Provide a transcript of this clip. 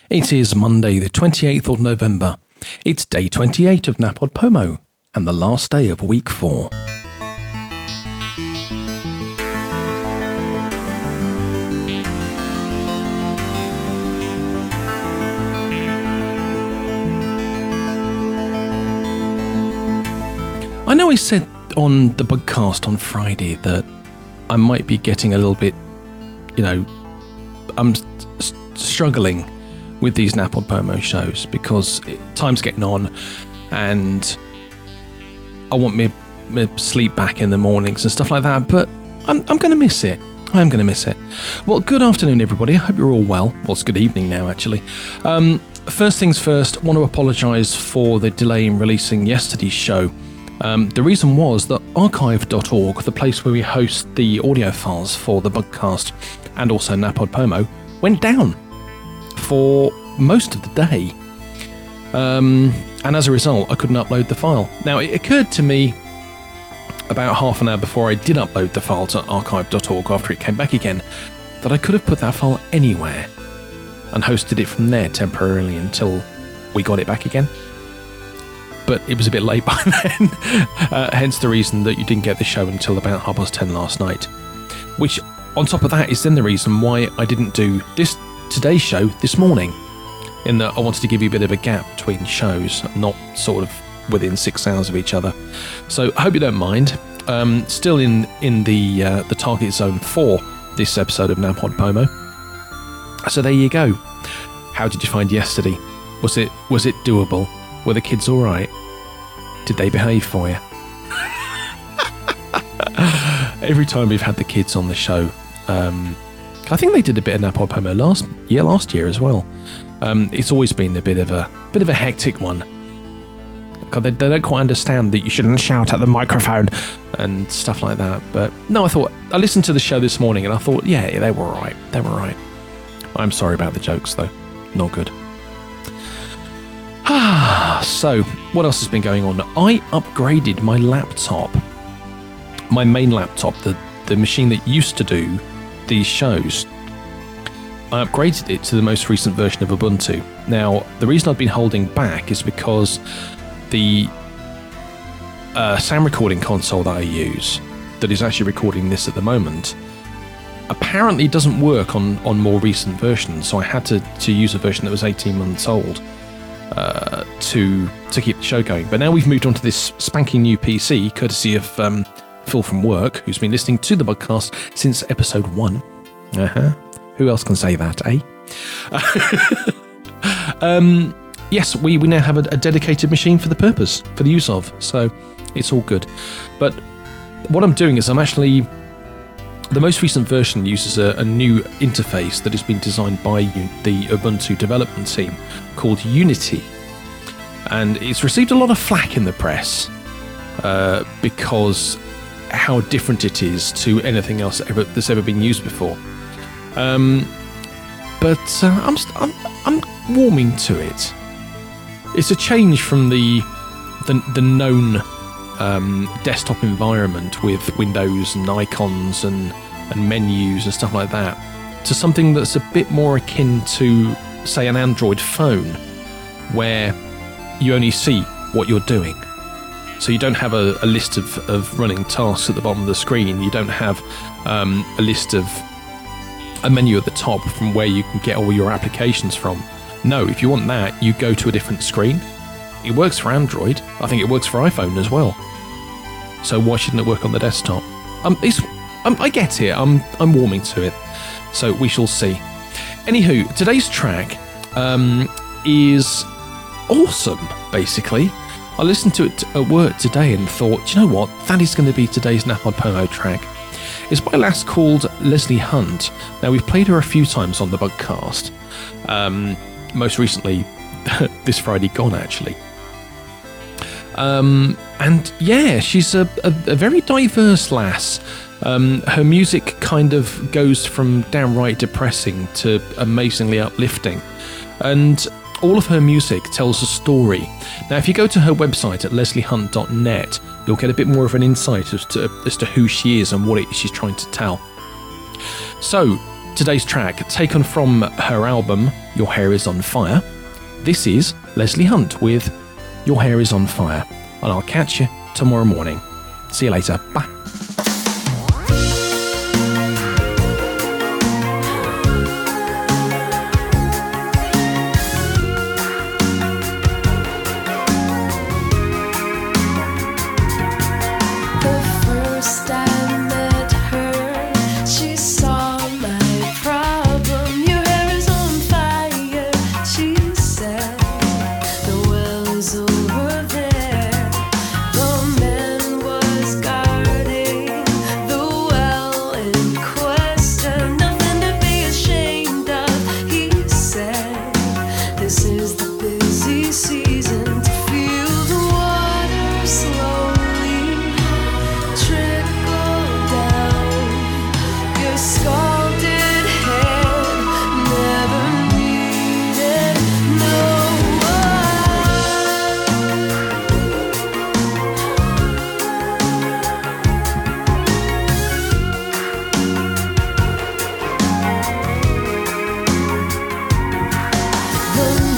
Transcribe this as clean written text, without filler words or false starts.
It is Monday, the 28th of November. It's day 28 of NaPodPoMo, and the last day of week 4. I know I said on the Bugcast on Friday that I might be getting a little bit, I'm struggling with these NaPodPoMo shows because time's getting on and I want me sleep back in the mornings and stuff like that, but I'm going to miss it. I am going to miss it. Well, good afternoon, everybody. I hope you're all well. Well, it's good evening now, actually. First things first, I want to apologise for the delay in releasing yesterday's show. The reason was that archive.org, the place where we host the audio files for the Bugcast and also NaPodPoMo, went down for most of the day. And as a result, I couldn't upload the file. Now, it occurred to me about half an hour before I did upload the file to archive.org after it came back again that I could have put that file anywhere and hosted it from there temporarily until we got it back again. But it was a bit late by then, hence the reason that you didn't get the show until about 10:30 last night. Which, on top of that, is then the reason why I didn't do today's show this morning, in that I wanted to give you a bit of a gap between shows, not sort of within 6 hours of each other. So I hope you don't mind. Still in the target zone for this episode of NaPodPoMo. So there you go. How did you find yesterday? Was it doable? Were the kids all right? Did they behave for you? Every time we've had the kids on the show, I think they did a bit of NaPodPoMo last year as well. It's always been a bit of a hectic one. They don't quite understand that you shouldn't shout at the microphone and stuff like that. But no, I listened to the show this morning and I thought, yeah, they were all right. They were all right. I'm sorry about the jokes though. Not good. So, what else has been going on? I upgraded my laptop, my main laptop, the machine that used to do these shows. I upgraded it to the most recent version of Ubuntu. Now, the reason I've been holding back is because the sound recording console that I use, that is actually recording this at the moment, apparently doesn't work on more recent versions, so I had to use a version that was 18 months old. To keep the show going. But now we've moved on to this spanking new PC, courtesy of Phil from work, who's been listening to the podcast since episode 1. Who else can say that, eh? Yes, we now have a dedicated machine for the purpose, for the use of, so it's all good. But what I'm doing is the most recent version uses a new interface that has been designed by the Ubuntu development team called Unity. And it's received a lot of flack in the press because how different it is to anything else that's ever been used before. But I'm warming to it. It's a change from the known desktop environment with windows and icons and menus and stuff like that to something that's a bit more akin to, say, an Android phone, where you only see what you're doing. So you don't have a list of running tasks at the bottom of the screen. You don't have a list of a menu at the top from where you can get all your applications from. No, if you want that, you go to a different screen. It works for Android. I think it works for iPhone as well. So why shouldn't it work on the desktop? I get it. I'm warming to it. So we shall see. Anywho, today's track is awesome, basically. I listened to it at work today and thought, do you know what? That is going to be today's NaPodPoMo track. It's by a lass called Leslie Hunt. Now, we've played her a few times on the Bugcast. Most recently, this Friday gone, actually. And yeah, she's a very diverse lass. Her music kind of goes from downright depressing to amazingly uplifting. And all of her music tells a story. Now, if you go to her website at lesliehunt.net, you'll get a bit more of an insight as to who she is and what it is she's trying to tell. So, today's track, taken from her album Your Hair Is On Fire. This is Leslie Hunt with Your Hair Is On Fire, and I'll catch you tomorrow morning. See you later. Bye. The